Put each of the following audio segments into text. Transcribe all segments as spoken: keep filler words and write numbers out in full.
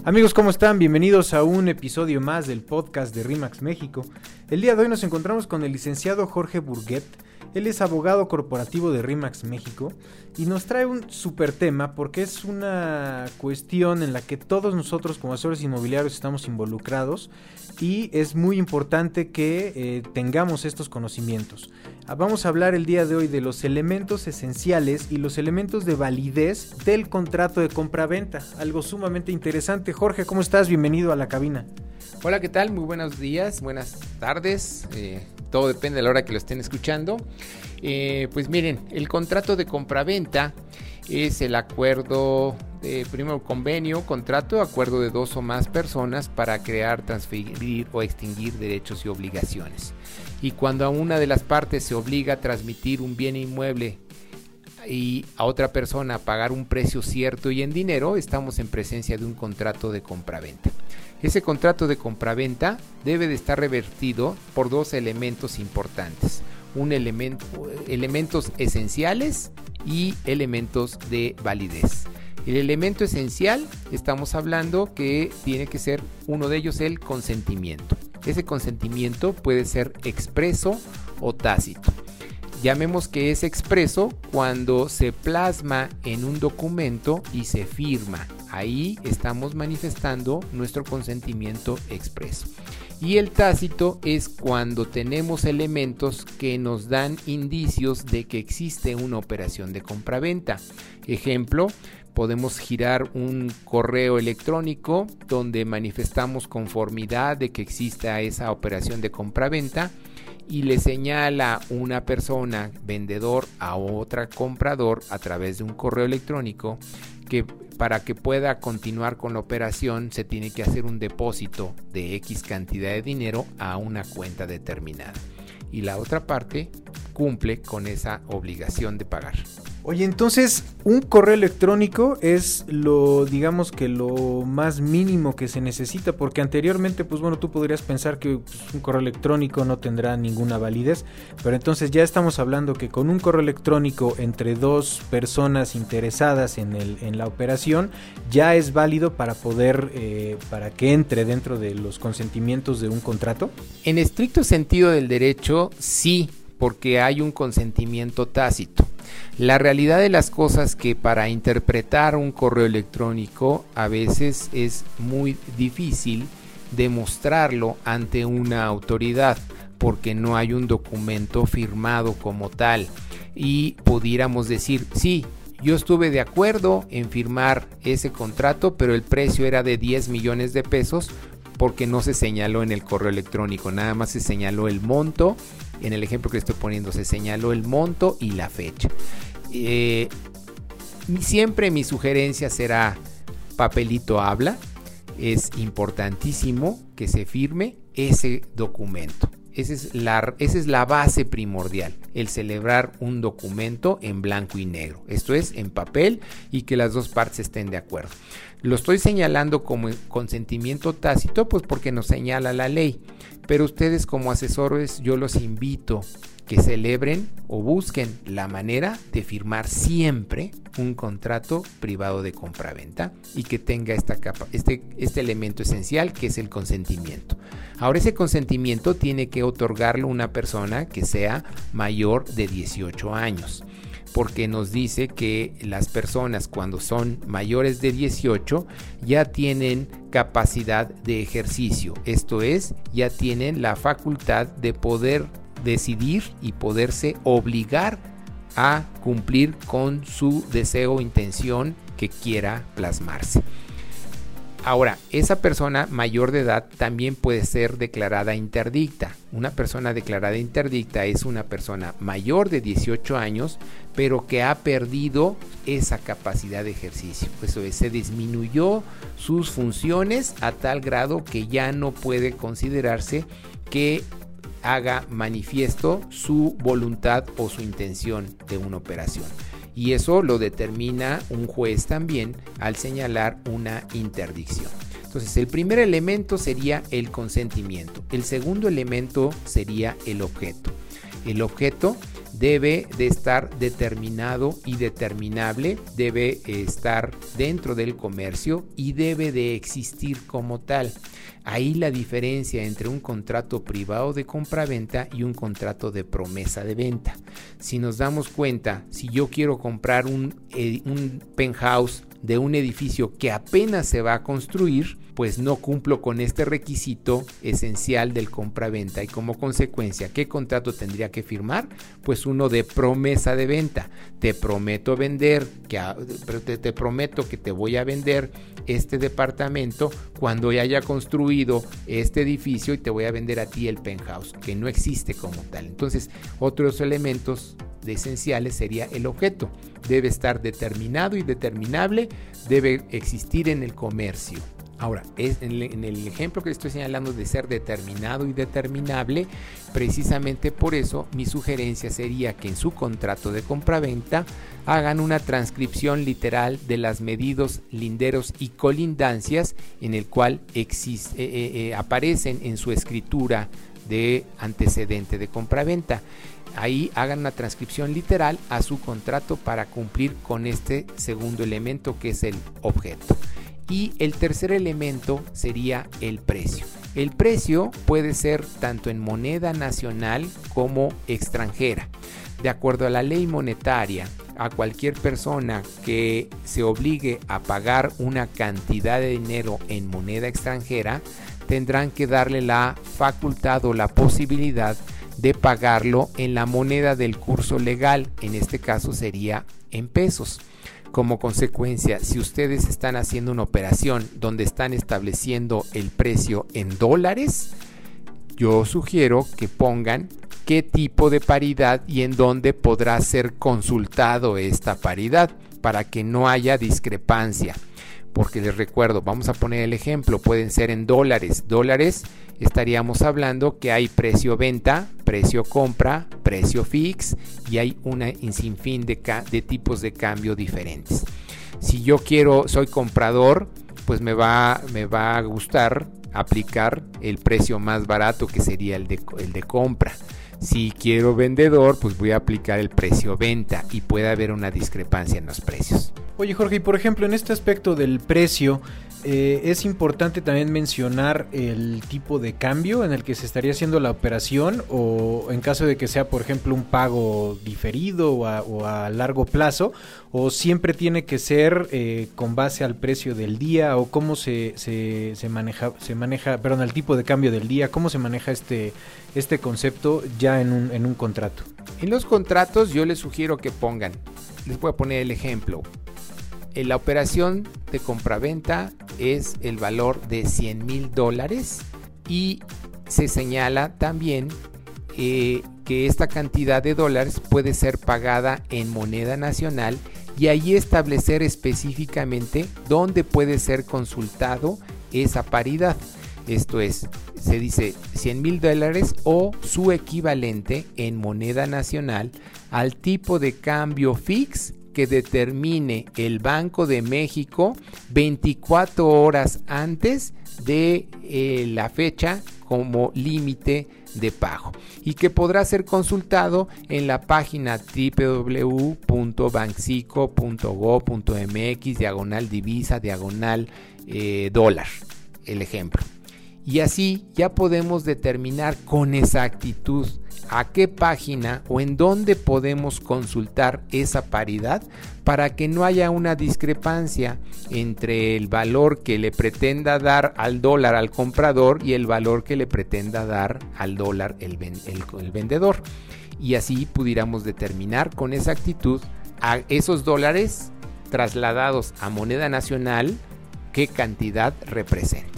Amigos, ¿cómo están? Bienvenidos a un episodio más del podcast de RE/MAX México. El día de hoy nos encontramos con el licenciado Jorge Burguet. Él es abogado corporativo de RE/MAX México y nos trae un súper tema porque es una cuestión en la que todos nosotros como asesores inmobiliarios estamos involucrados y es muy importante que eh, tengamos estos conocimientos. Vamos a hablar el día de hoy de los elementos esenciales y los elementos de validez del contrato de compraventa, algo sumamente interesante. Jorge, ¿cómo estás? Bienvenido a la cabina. Hola, ¿qué tal? Muy buenos días, buenas tardes, eh, todo depende de la hora que lo estén escuchando. Eh, pues miren, el contrato de compraventa es el acuerdo, de, primero convenio, contrato, acuerdo de dos o más personas para crear, transferir o extinguir derechos y obligaciones. Y cuando a una de las partes se obliga a transmitir un bien inmueble y a otra persona a pagar un precio cierto y en dinero, estamos en presencia de un contrato de compraventa. Ese contrato de compraventa debe de estar revertido por dos elementos importantes, un elemento, elementos esenciales y elementos de validez. El elemento esencial, estamos hablando que tiene que ser uno de ellos el consentimiento. Ese consentimiento puede ser expreso o tácito. Llamemos que es expreso cuando se plasma en un documento y se firma. Ahí estamos manifestando nuestro consentimiento expreso. Y el tácito es cuando tenemos elementos que nos dan indicios de que existe una operación de compraventa. Ejemplo, podemos girar un correo electrónico donde manifestamos conformidad de que exista esa operación de compraventa y le señala una persona, vendedor, a otra comprador a través de un correo electrónico que para que pueda continuar con la operación se tiene que hacer un depósito de X cantidad de dinero a una cuenta determinada. Y la otra parte cumple con esa obligación de pagar. Oye, entonces un correo electrónico es lo, digamos que lo más mínimo que se necesita, porque anteriormente, pues bueno, tú podrías pensar que pues, un correo electrónico no tendrá ninguna validez, pero entonces ya estamos hablando que con un correo electrónico entre dos personas interesadas en, el, en la operación ya es válido para poder, eh, para que entre dentro de los consentimientos de un contrato. En estricto sentido del derecho, sí, porque hay un consentimiento tácito. La realidad de las cosas es que para interpretar un correo electrónico a veces es muy difícil demostrarlo ante una autoridad porque no hay un documento firmado como tal y pudiéramos decir, sí, yo estuve de acuerdo en firmar ese contrato, pero el precio era de diez millones de pesos porque no se señaló en el correo electrónico, nada más se señaló el monto. En el ejemplo que estoy poniendo se señaló el monto y la fecha. Eh, siempre mi sugerencia será papelito habla. Es importantísimo que se firme ese documento. Esa es la, esa es la base primordial, el celebrar un documento en blanco y negro. Esto es, en papel y que las dos partes estén de acuerdo. Lo estoy señalando como consentimiento tácito, pues porque nos señala la ley. Pero ustedes como asesores, yo los invito que celebren o busquen la manera de firmar siempre un contrato privado de compraventa y que tenga esta capa, este, este elemento esencial que es el consentimiento. Ahora ese consentimiento tiene que otorgarlo una persona que sea mayor de dieciocho años, porque nos dice que las personas cuando son mayores de dieciocho ya tienen capacidad de ejercicio, esto es, ya tienen la facultad de poder decidir y poderse obligar a cumplir con su deseo o intención que quiera plasmarse. Ahora, esa persona mayor de edad también puede ser declarada interdicta. Una persona declarada interdicta es una persona mayor de dieciocho años, pero que ha perdido esa capacidad de ejercicio. Eso es, se disminuyó sus funciones a tal grado que ya no puede considerarse que haga manifiesto su voluntad o su intención de una operación. Y eso lo determina un juez también al señalar una interdicción. Entonces, el primer elemento sería el consentimiento. El segundo elemento sería el objeto. El objeto debe de estar determinado y determinable, debe estar dentro del comercio y debe de existir como tal. Ahí la diferencia entre un contrato privado de compraventa y un contrato de promesa de venta. Si nos damos cuenta, si yo quiero comprar un, eh, un penthouse de un edificio que apenas se va a construir, pues no cumplo con este requisito esencial del compraventa y como consecuencia, ¿qué contrato tendría que firmar? Pues uno de promesa de venta. Te prometo vender, que, te, te prometo que te voy a vender este departamento cuando ya haya construido este edificio y te voy a vender a ti el penthouse, que no existe como tal. Entonces, otros elementos esenciales sería el objeto. Debe estar determinado y determinable, debe existir en el comercio. Ahora, es en, el, en el ejemplo que les estoy señalando de ser determinado y determinable, precisamente por eso mi sugerencia sería que en su contrato de compraventa hagan una transcripción literal de las medidos, linderos y colindancias en el cual existe, eh, eh, aparecen en su escritura de antecedente de compraventa. Ahí hagan una transcripción literal a su contrato para cumplir con este segundo elemento que es el objeto. Y el tercer elemento sería el precio. El precio puede ser tanto en moneda nacional como extranjera. De acuerdo a la ley monetaria, a cualquier persona que se obligue a pagar una cantidad de dinero en moneda extranjera, tendrán que darle la facultad o la posibilidad de pagarlo en la moneda del curso legal, en este caso sería en pesos. Como consecuencia, si ustedes están haciendo una operación donde están estableciendo el precio en dólares, yo sugiero que pongan qué tipo de paridad y en dónde podrá ser consultado esta paridad para que no haya discrepancia. Porque les recuerdo, vamos a poner el ejemplo, pueden ser en dólares. Dólares estaríamos hablando que hay precio venta, precio compra, precio fix y hay una sinfín de, de tipos de cambio diferentes. Si yo quiero, soy comprador, pues me va, me va a gustar aplicar el precio más barato que sería el de, el de compra. Si quiero vendedor, pues voy a aplicar el precio venta y puede haber una discrepancia en los precios. Oye Jorge, y por ejemplo en este aspecto del precio, eh, es importante también mencionar el tipo de cambio en el que se estaría haciendo la operación o en caso de que sea por ejemplo un pago diferido o a, o a largo plazo, o siempre tiene que ser eh, con base al precio del día o cómo se, se, se maneja, se maneja, perdón, el tipo de cambio del día, cómo se maneja este, este concepto ya en un, en un contrato. En los contratos yo les sugiero que pongan, les voy a poner el ejemplo. En la operación de compraventa es el valor de cien mil dólares y se señala también eh, que esta cantidad de dólares puede ser pagada en moneda nacional y ahí establecer específicamente dónde puede ser consultado esa paridad. Esto es, se dice cien mil dólares o su equivalente en moneda nacional al tipo de cambio fix que determine el Banco de México veinticuatro horas antes de eh, la fecha como límite de pago y que podrá ser consultado en la página doble u doble u doble u punto banxico punto gob punto mx diagonal divisa diagonal eh, dólar, el ejemplo. Y así ya podemos determinar con exactitud a qué página o en dónde podemos consultar esa paridad para que no haya una discrepancia entre el valor que le pretenda dar al dólar al comprador y el valor que le pretenda dar al dólar el, el, el vendedor. Y así pudiéramos determinar con exactitud a esos dólares trasladados a moneda nacional qué cantidad representa.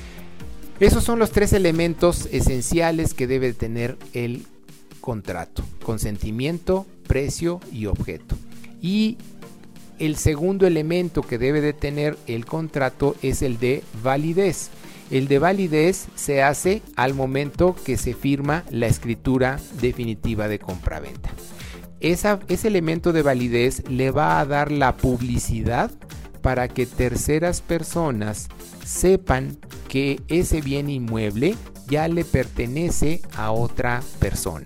Esos son los tres elementos esenciales que debe tener el contrato: consentimiento, precio y objeto. Y el segundo elemento que debe de tener el contrato es el de validez. El de validez se hace al momento que se firma la escritura definitiva de compraventa. Esa, ese elemento de validez le va a dar la publicidad para que terceras personas sepan que ese bien inmueble ya le pertenece a otra persona.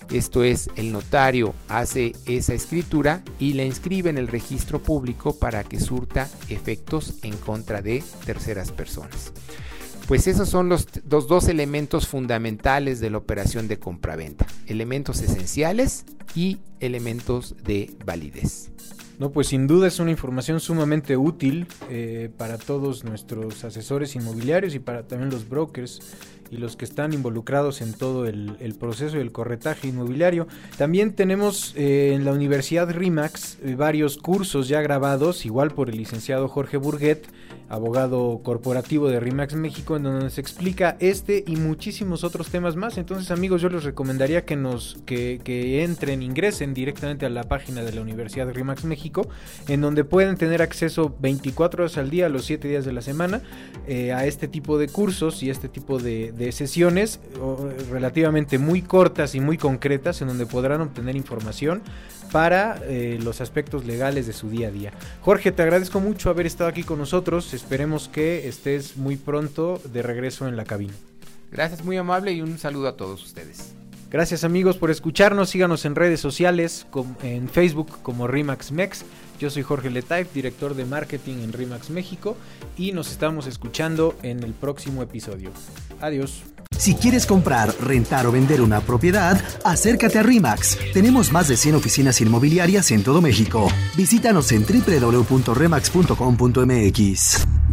Esto es, el notario hace esa escritura y la inscribe en el registro público para que surta efectos en contra de terceras personas. Pues esos son los, los dos elementos fundamentales de la operación de compraventa, elementos esenciales y elementos de validez. No, pues sin duda es una información sumamente útil eh, para todos nuestros asesores inmobiliarios y para también los brokers y los que están involucrados en todo el, el proceso del corretaje inmobiliario. También tenemos eh, en la Universidad RE/MAX eh, varios cursos ya grabados, igual por el licenciado Jorge Burguet, abogado corporativo de RE/MAX México, en donde nos explica este y muchísimos otros temas más. Entonces, amigos, yo les recomendaría que nos que, que entren, ingresen directamente a la página de la Universidad RE/MAX México, en donde pueden tener acceso veinticuatro horas al día, los siete días de la semana, eh, a este tipo de cursos y este tipo de, de sesiones o, relativamente muy cortas y muy concretas, en donde podrán obtener información para eh, los aspectos legales de su día a día. Jorge, te agradezco mucho haber estado aquí con nosotros. Esperemos que estés muy pronto de regreso en la cabina. Gracias, muy amable, y un saludo a todos ustedes. Gracias, amigos, por escucharnos. Síganos en redes sociales, en Facebook como RE/MAX Mex. Yo soy Jorge Letaif, director de marketing en RE/MAX México, y nos estamos escuchando en el próximo episodio. Adiós. Si quieres comprar, rentar o vender una propiedad, acércate a RE/MAX. Tenemos más de cien oficinas inmobiliarias en todo México. Visítanos en doble u doble u doble u punto remax punto com punto m x.